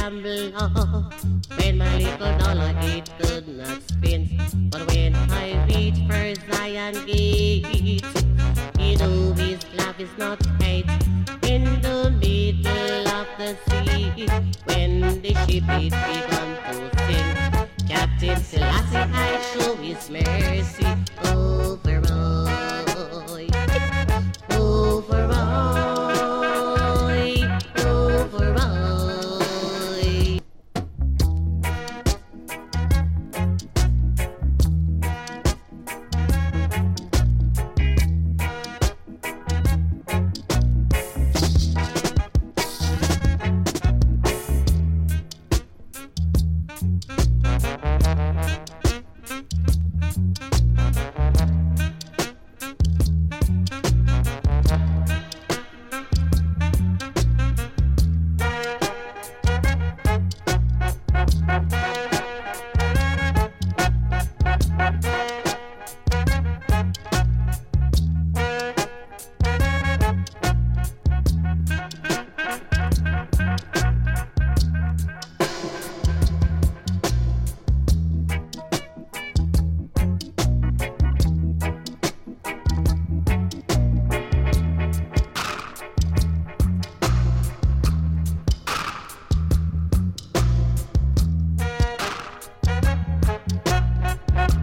gamble when my little dollar it could not spin. But when I reach first Zion gate, he knew his love is not hate. In the middle of the sea, when the ship is begun to sink, Captain Selassie I show his mercy. Oh,